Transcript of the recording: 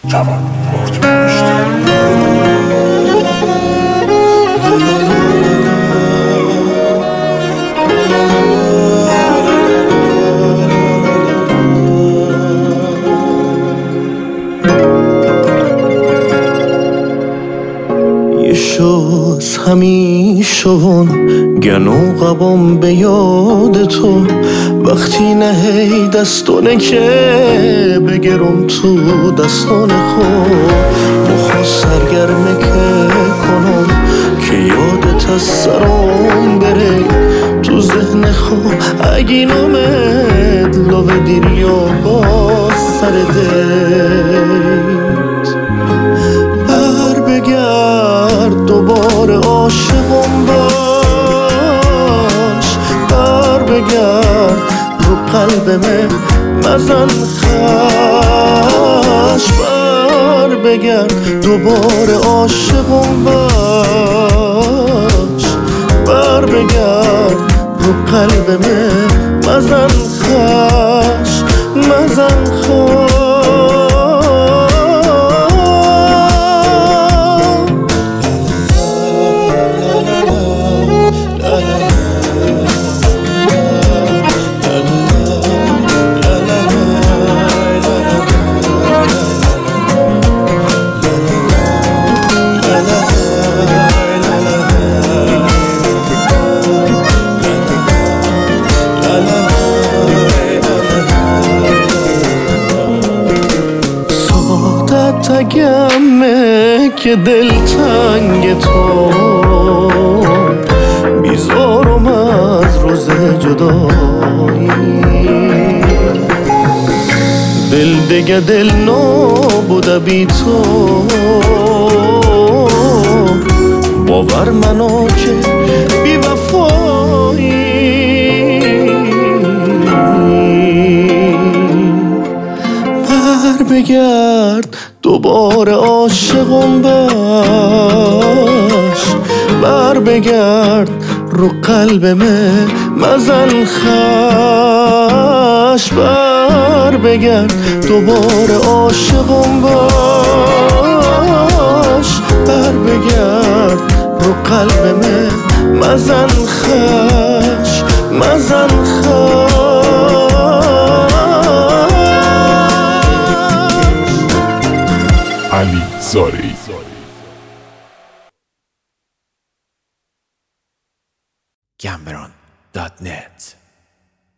جوان اردیبهشت. شوز همیشه ون گنو قبام به یاد تو وقتی نهی دستونه که بگرم تو دستان خود مخوا سرگرمه که کنم که یادت از سرام بره تو ذهن خود اگی نامد لو دیریا با سر دیت بر بگرد دوباره عاشقم باش بر بگرد رو قلبمه مزن خش بر بگرد دوباره عاشقم باش بر بگرد رو قلبمه مزن خش مزن خش تگمه که دلتنگ تو بیزارم از روز جدایی دل دیگه دل نبوده بی تو باور منو که بی وفایی بر بگرد دوباره عاشقم باش بر بگرد رو قلبمه مزن خش بر بگرد دوباره عاشقم باش بر بگرد رو قلبمه مزن خش مزن خش علی زارعی